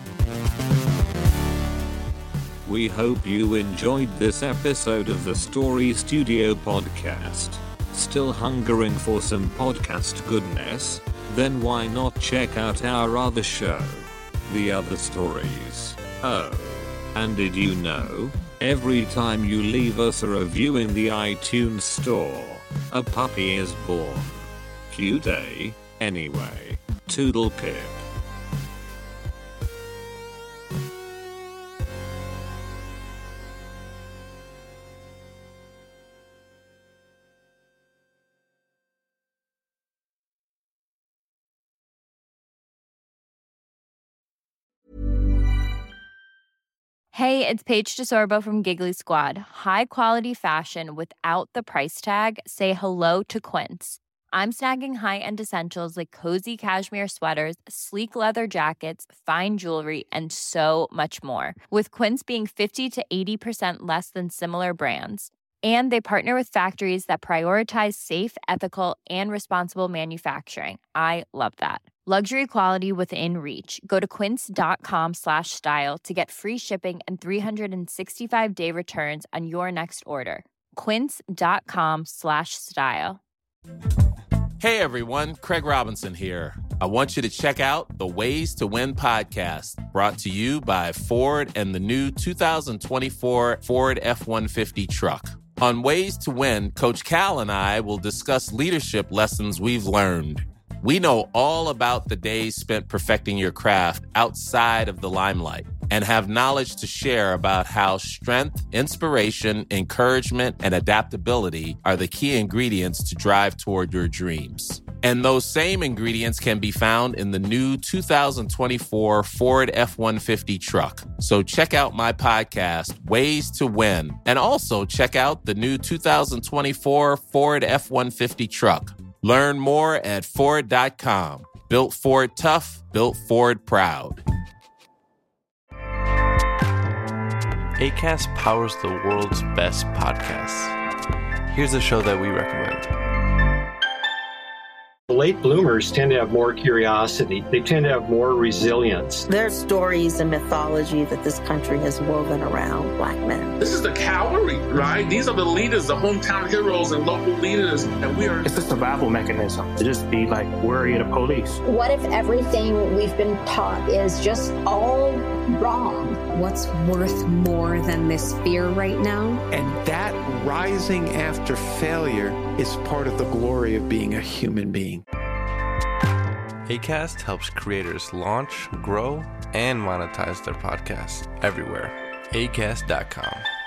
We hope you enjoyed this episode of the Story Studio podcast. Still hungering for some podcast goodness? Then why not check out our other show, The Other Stories? Oh, and did you know, every time you leave us a review in the iTunes store, a puppy is born. Cute, eh? Anyway, toodle pip. Hey, it's Paige DeSorbo from Giggly Squad. High quality fashion without the price tag. Say hello to Quince. I'm snagging high-end essentials like cozy cashmere sweaters, sleek leather jackets, fine jewelry, and so much more. With Quince being 50 to 80% less than similar brands. And they partner with factories that prioritize safe, ethical, and responsible manufacturing. I love that. Luxury quality within reach. Go to quince.com/style to get free shipping and 365-day returns on your next order. Quince.com/style. Hey everyone, Craig Robinson here. I want you to check out the Ways to Win podcast, brought to you by Ford and the new 2024 Ford F-150 truck. On Ways to Win, Coach Cal and I will discuss leadership lessons we've learned. We know all about the days spent perfecting your craft outside of the limelight and have knowledge to share about how strength, inspiration, encouragement, and adaptability are the key ingredients to drive toward your dreams. And those same ingredients can be found in the new 2024 Ford F-150 truck. So check out my podcast, Ways to Win, and also check out the new 2024 Ford F-150 truck. Learn more at Ford.com. Built Ford tough, built Ford proud. Acast powers the world's best podcasts. Here's a show that we recommend. late bloomers tend to have more curiosity. They tend to have more resilience. There's stories and mythology that this country has woven around Black men. This is the cavalry, right? These are the leaders, the hometown heroes and local leaders. And we are... It's a survival mechanism to just be like worried of police. What if everything we've been taught is just all wrong? What's worth more than this fear right now? And that rising after failure is part of the glory of being a human being. Acast helps creators launch, grow, and monetize their podcasts everywhere. Acast.com.